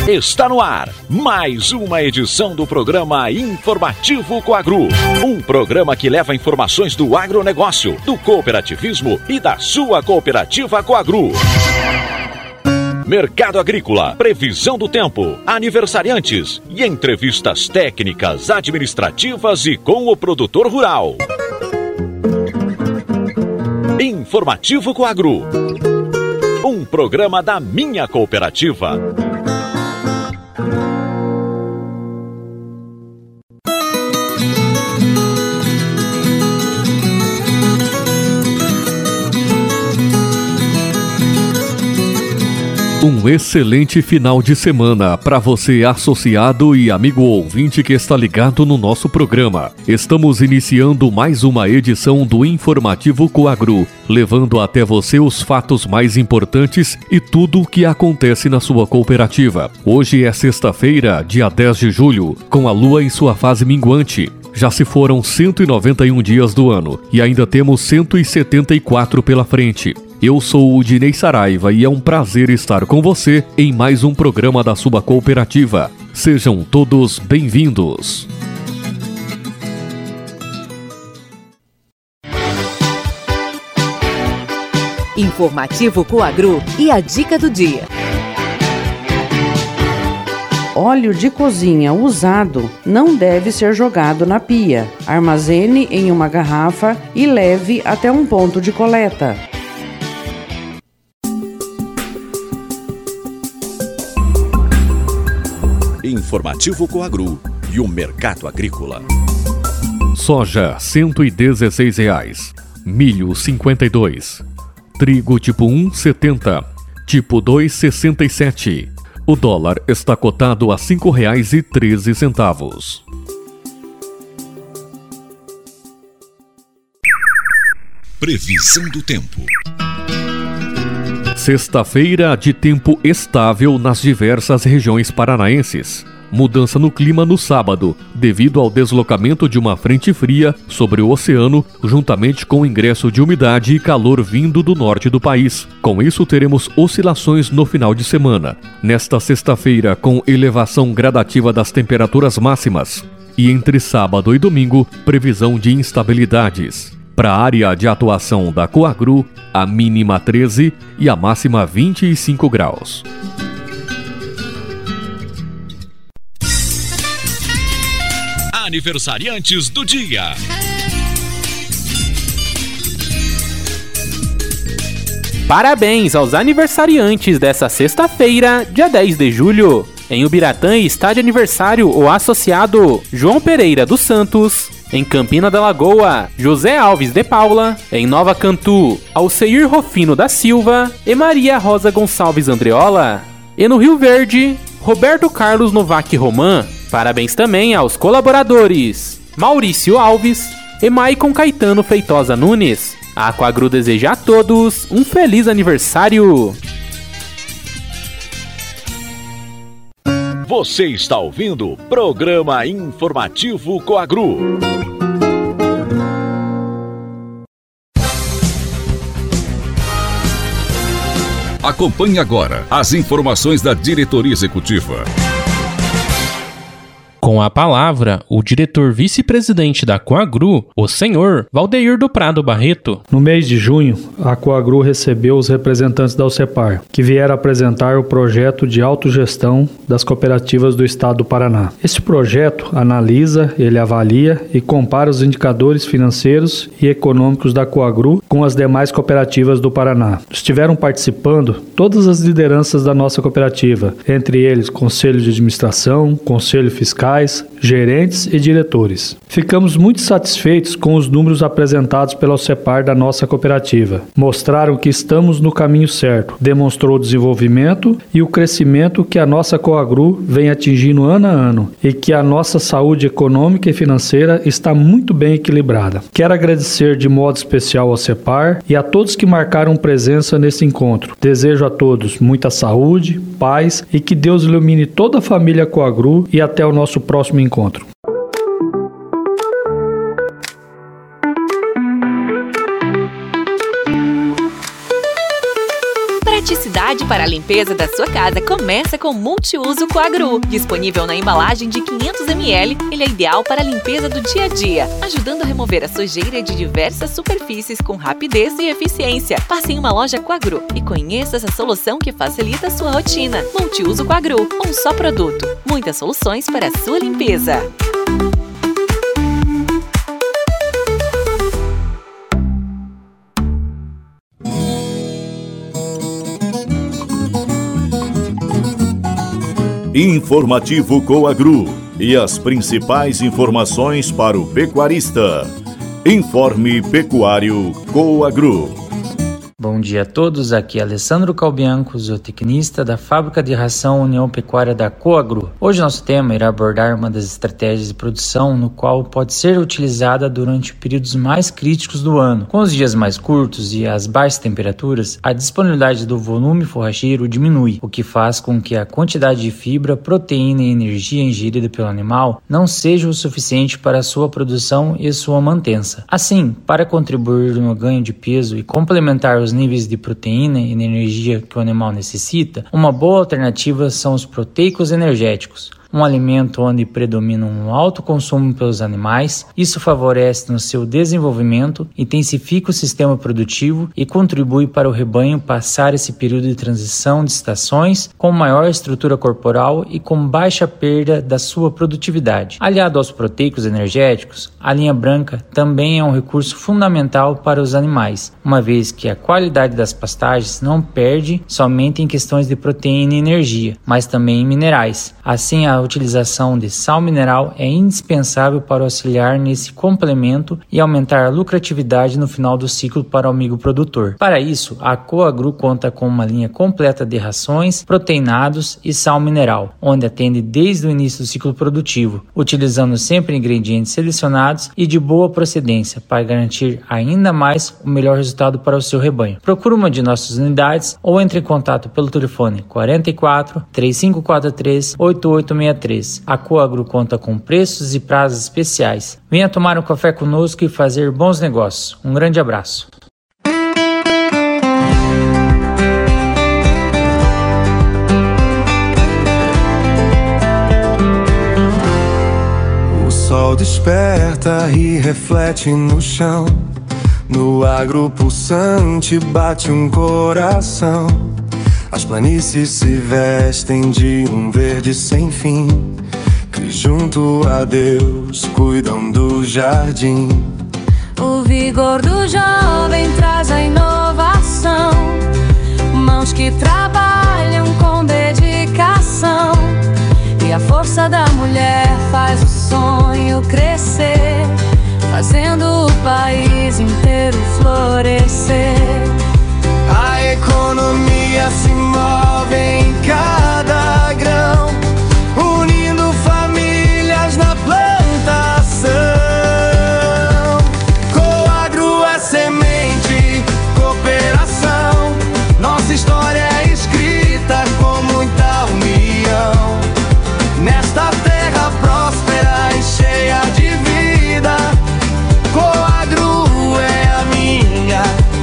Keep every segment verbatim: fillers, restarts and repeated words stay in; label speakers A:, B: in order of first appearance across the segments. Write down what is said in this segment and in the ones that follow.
A: Está no ar mais uma edição do programa Informativo Coagru. Um programa que leva informações do agronegócio, do cooperativismo e da sua cooperativa Coagru. Mercado agrícola, previsão do tempo, aniversariantes e entrevistas técnicas, administrativas e com o produtor rural. Informativo Coagru. Um programa da minha cooperativa.
B: Um excelente final de semana para você, associado e amigo ouvinte que está ligado no nosso programa. Estamos iniciando mais uma edição do Informativo Coagru, levando até você os fatos mais importantes e tudo o que acontece na sua cooperativa. Hoje é sexta-feira, dia dez de julho, com a lua em sua fase minguante. Já se foram cento e noventa e um dias do ano e ainda temos cento e setenta e quatro pela frente. Eu sou o Dinei Saraiva e é um prazer estar com você em mais um programa da sua cooperativa. Sejam todos bem-vindos.
C: Informativo Coagru e a dica do dia.
D: Óleo de cozinha usado não deve ser jogado na pia. Armazene em uma garrafa e leve até um ponto de coleta.
A: Informativo Coagru e o mercado agrícola.
B: Soja cento e dezesseis reais, milho cinquenta e dois, trigo tipo um setenta, tipo dois sessenta e sete. O dólar está cotado a cinco reais e treze centavos.
A: Previsão do tempo.
B: Sexta-feira de tempo estável nas diversas regiões paranaenses. Mudança no clima no sábado, devido ao deslocamento de uma frente fria sobre o oceano, juntamente com o ingresso de umidade e calor vindo do norte do país. Com isso, teremos oscilações no final de semana. Nesta sexta-feira, com elevação gradativa das temperaturas máximas. E entre sábado e domingo, previsão de instabilidades. Para a área de atuação da Coagru, a mínima treze e a máxima vinte e cinco graus.
A: Aniversariantes do dia.
E: Parabéns aos aniversariantes dessa sexta-feira, dia dez de julho. Em Ubiratã está de aniversário o associado João Pereira dos Santos. Em Campina da Lagoa, José Alves de Paula. Em Nova Cantu, Alceir Rofino da Silva e Maria Rosa Gonçalves Andreola. E no Rio Verde, Roberto Carlos Novak Roman. Parabéns também aos colaboradores Maurício Alves e Maicon Caetano Feitosa Nunes. A Coagru deseja a todos um feliz aniversário.
A: Você está ouvindo o programa Informativo Coagru. Acompanhe agora as informações da diretoria executiva.
F: Com a palavra, o diretor vice-presidente da Coagru, o senhor Valdeir do Prado Barreto.
G: No mês de junho, a Coagru recebeu os representantes da Alcepar, que vieram apresentar o projeto de autogestão das cooperativas do estado do Paraná. Esse projeto analisa, ele avalia e compara os indicadores financeiros e econômicos da Coagru com as demais cooperativas do Paraná. Estiveram participando todas as lideranças da nossa cooperativa, entre eles Conselho de Administração, Conselho Fiscal, gerentes e diretores. Ficamos muito satisfeitos com os números apresentados pela Alcepar da nossa cooperativa. Mostraram que estamos no caminho certo, demonstrou o desenvolvimento e o crescimento que a nossa Coagru vem atingindo ano a ano e que a nossa saúde econômica e financeira está muito bem equilibrada. Quero agradecer de modo especial ao Alcepar e a todos que marcaram presença nesse encontro. Desejo a todos muita saúde, paz e que Deus ilumine toda a família Coagru e até o nosso próximo encontro.
C: Praticidade
H: qualidade para a limpeza da sua casa começa com Multiuso Coagru. Disponível na embalagem de quinhentos mililitros, ele é ideal para a limpeza do dia a dia, ajudando a remover a sujeira de diversas superfícies com rapidez e eficiência. Passe em uma loja Coagru e conheça essa solução que facilita a sua rotina. Multiuso Coagru, um só produto, muitas soluções para a sua limpeza.
A: Informativo Coagru e as principais informações para o pecuarista. Informe Pecuário Coagru.
I: Bom dia a todos, aqui é Alessandro Calbianco, zootecnista da Fábrica de Ração União Pecuária da Coagru. Hoje nosso tema irá abordar uma das estratégias de produção no qual pode ser utilizada durante períodos mais críticos do ano. Com os dias mais curtos e as baixas temperaturas, a disponibilidade do volume forrageiro diminui, o que faz com que a quantidade de fibra, proteína e energia ingerida pelo animal não seja o suficiente para a sua produção e sua mantença. Assim, para contribuir no ganho de peso e complementar os níveis de proteína e energia que o animal necessita, uma boa alternativa são os proteicos energéticos. Um alimento onde predomina um alto consumo pelos animais, isso favorece no seu desenvolvimento, intensifica o sistema produtivo e contribui para o rebanho passar esse período de transição de estações com maior estrutura corporal e com baixa perda da sua produtividade. Aliado aos proteicos energéticos, a linha branca também é um recurso fundamental para os animais, uma vez que a qualidade das pastagens não perde somente em questões de proteína e energia, mas também em minerais. Assim, a A utilização de sal mineral é indispensável para auxiliar nesse complemento e aumentar a lucratividade no final do ciclo para o amigo produtor. Para isso, a Coagru conta com uma linha completa de rações, proteinados e sal mineral, onde atende desde o início do ciclo produtivo, utilizando sempre ingredientes selecionados e de boa procedência para garantir ainda mais o melhor resultado para o seu rebanho. Procure uma de nossas unidades ou entre em contato pelo telefone quarenta e quatro, três cinco quatro três, oito oito seis três. A Coagru conta com preços e prazos especiais. Venha tomar um café conosco e fazer bons negócios. Um grande abraço.
J: O sol desperta e reflete no chão. No agro pulsante bate um coração. As planícies se vestem de um verde sem fim, que junto a Deus cuidam do jardim.
K: O vigor do jovem traz a inovação, mãos que trabalham com dedicação, e a força da mulher faz o sonho crescer, fazendo o país inteiro florescer. A economia se move em cada grão, unindo famílias na plantação. Coagru é semente, cooperação. Nossa história é escrita com muita união. Nesta terra próspera e cheia de vida, Coagru é a minha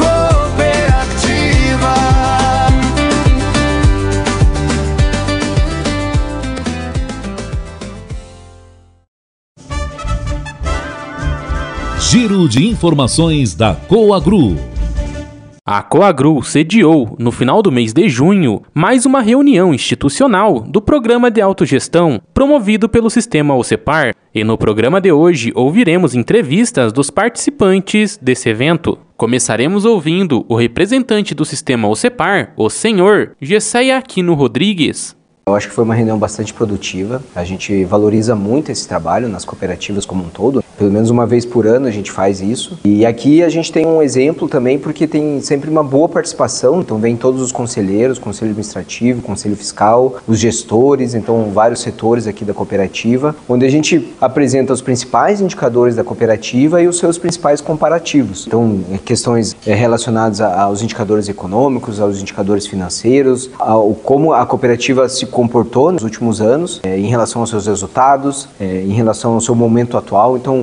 A: Giro de informações da Coagru.
E: A Coagru sediou, no final do mês de junho, mais uma reunião institucional do Programa de Autogestão promovido pelo Sistema OCEPAR, e no programa de hoje ouviremos entrevistas dos participantes desse evento. Começaremos ouvindo o representante do Sistema OCEPAR, o senhor Gesseia Aquino Rodrigues.
L: Eu acho que foi uma reunião bastante produtiva. A gente valoriza muito esse trabalho nas cooperativas como um todo. Pelo menos uma vez por ano a gente faz isso. E aqui a gente tem um exemplo também porque tem sempre uma boa participação. Então vem todos os conselheiros, conselho administrativo, conselho fiscal, os gestores, então vários setores aqui da cooperativa, onde a gente apresenta os principais indicadores da cooperativa e os seus principais comparativos. Então questões relacionadas aos indicadores econômicos, aos indicadores financeiros, ao como a cooperativa se comportou nos últimos anos, é, em relação aos seus resultados, é, em relação ao seu momento atual. Então,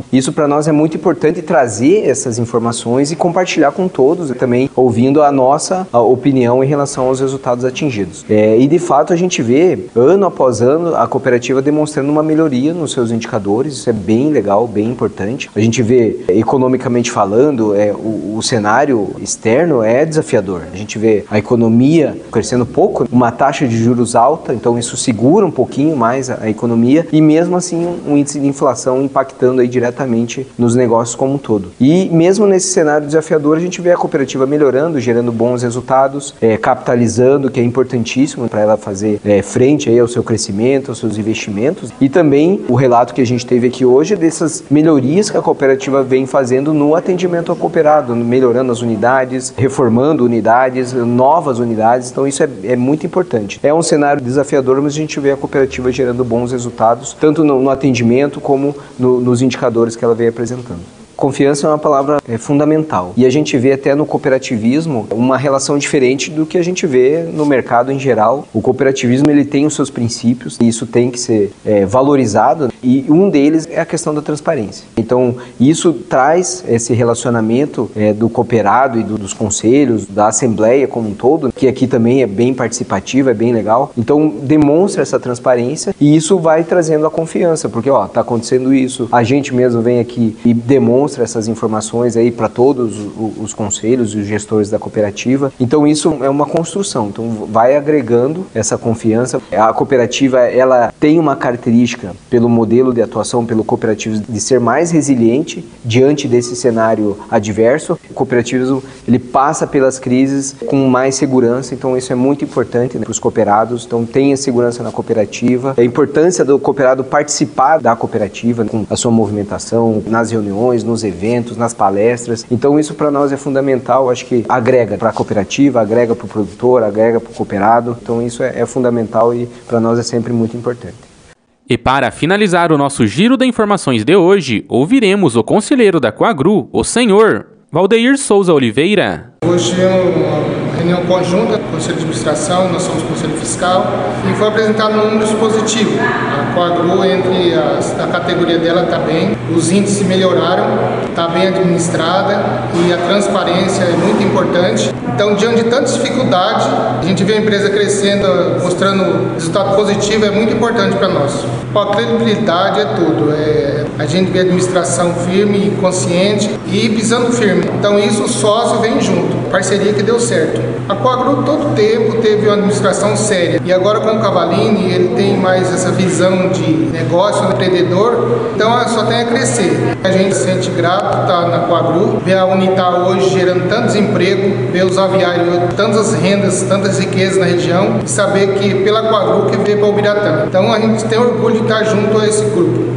L: isso para nós é muito importante, trazer essas informações e compartilhar com todos, e também ouvindo a nossa a opinião em relação aos resultados atingidos. É, e de fato a gente vê, ano após ano, a cooperativa demonstrando uma melhoria nos seus indicadores, isso é bem legal, bem importante. A gente vê, economicamente falando, é, o, o cenário externo é desafiador. A gente vê a economia crescendo pouco, uma taxa de juros alta, então isso segura um pouquinho mais a, a economia, e mesmo assim um índice de inflação impactando aí diretamente nos negócios como um todo. E mesmo nesse cenário desafiador, a gente vê a cooperativa melhorando, gerando bons resultados, é, capitalizando, que é importantíssimo para ela fazer é, frente aí ao seu crescimento, aos seus investimentos, e também o relato que a gente teve aqui hoje dessas melhorias que a cooperativa vem fazendo no atendimento ao cooperado, melhorando as unidades, reformando unidades, novas unidades, então isso é, é muito importante. É um cenário desafiador, mas a gente vê a cooperativa gerando bons resultados, tanto no, no atendimento como no, nos indicadores que ela vem apresentando. Confiança é uma palavra é, fundamental, e a gente vê até no cooperativismo uma relação diferente do que a gente vê no mercado em geral. O cooperativismo ele tem os seus princípios e isso tem que ser é, valorizado, e um deles é a questão da transparência. Então isso traz esse relacionamento é, do cooperado e do, dos conselhos, da assembleia como um todo, que aqui também é bem participativa, é bem legal. Então demonstra essa transparência e isso vai trazendo a confiança, porque ó, tá acontecendo isso, a gente mesmo vem aqui e demonstra essas informações aí para todos os conselhos e os gestores da cooperativa. Então isso é uma construção, então vai agregando essa confiança. A cooperativa ela tem uma característica pelo modelo de atuação, pelo cooperativismo, de ser mais resiliente diante desse cenário adverso. O cooperativismo ele passa pelas crises com mais segurança, então isso é muito importante, né, para os cooperados. Então tenha segurança na cooperativa, a importância do cooperado participar da cooperativa, né, com a sua movimentação, nas reuniões, nos eventos, nas palestras. Então isso para nós é fundamental, acho que agrega para a cooperativa, agrega para o produtor, agrega para o cooperado. Então isso é, é fundamental e para nós é sempre muito importante.
E: E para finalizar o nosso giro de informações de hoje, ouviremos o conselheiro da Coagru, o senhor Valdeir Souza Oliveira.
M: Hoje é uma reunião conjunta, Conselho de Administração, nós somos Conselho Fiscal, e foi apresentado um número positivo. A Coagru, entre as, a categoria dela, está bem, os índices melhoraram, está bem administrada e a transparência é muito importante. Então, diante de tanta dificuldade, a gente vê a empresa crescendo, mostrando resultado positivo, é muito importante para nós. A credibilidade é tudo, é, a gente vê a administração firme e consciente e pisando firme. Então, isso o sócio vem junto, parceria que deu certo. A Coagru todo tempo teve uma administração séria e agora com o Cavalini ele tem mais essa visão de negócio, empreendedor, então só tem a crescer. A gente se sente grato estar na Coagru, ver a Unitar hoje gerando tantos empregos, ver os aviários, tantas rendas, tantas riquezas na região e saber que pela Coagru que veio para o Ubiratã. Então a gente tem orgulho de estar junto a esse grupo.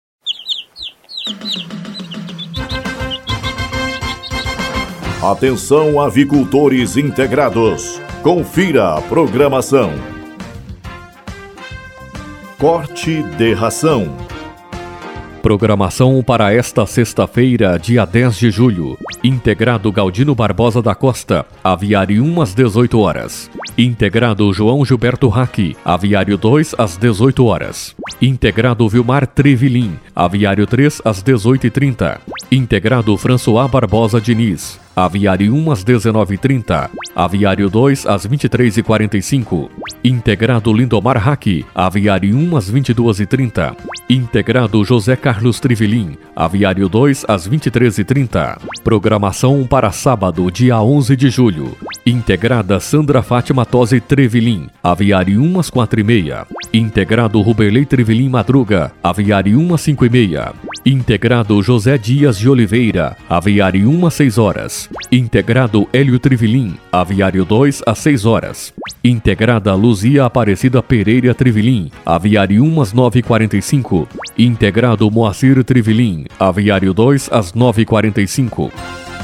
N: Atenção, avicultores integrados. Confira a programação. Corte de ração.
B: Programação para esta sexta-feira, dia dez de julho. Integrado Galdino Barbosa da Costa, aviário um às dezoito horas. Integrado João Gilberto Raque, aviário dois às dezoito horas. Integrado Vilmar Trevilim, aviário três às dezoito e trinta. Integrado François Barbosa Diniz, aviário um às dezenove e trinta. Aviário dois às vinte e três e quarenta e cinco. Integrado Lindomar Raque, aviário um às vinte e duas e trinta. Integrado José Carlos Trivilim, aviário dois às vinte e três e trinta. Programação para sábado, dia onze de julho. Integrada Sandra Fátima Tosi Trevilim, aviário um às quatro e meia. Integrado Rubelei Trevilim Madruga, aviário um às cinco e meia. Integrado José Dias de Oliveira, aviário um às seis horas. Integrado Hélio Trivilim, aviário dois às seis horas. Integrada Luzia Aparecida Pereira Trivilim, aviário um às nove e quarenta e cinco. Integrado Moacir Trivilim, aviário dois às nove e quarenta e cinco.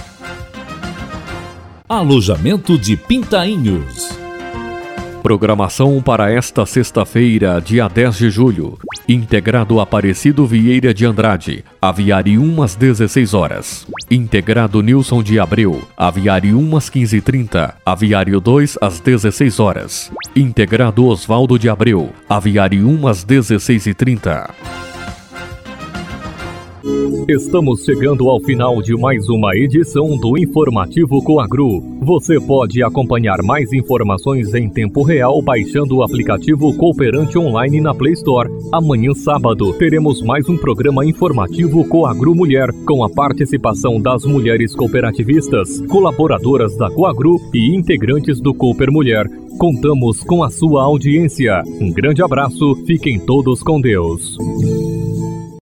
N: Alojamento de Pintainhos.
B: Programação para esta sexta-feira, dia dez de julho. Integrado Aparecido Vieira de Andrade, aviário um às dezesseis horas. Integrado Nilson de Abreu, aviário um às quinze e trinta, aviário dois às dezesseis horas. Integrado Osvaldo de Abreu, aviário um às dezesseis e trinta. Estamos chegando ao final de mais uma edição do Informativo Coagru. Você pode acompanhar mais informações em tempo real baixando o aplicativo Cooperante Online na Play Store. Amanhã, sábado, teremos mais um programa informativo Coagru Mulher, com a participação das mulheres cooperativistas, colaboradoras da Coagru e integrantes do Cooper Mulher. Contamos com a sua audiência. Um grande abraço, fiquem todos com Deus.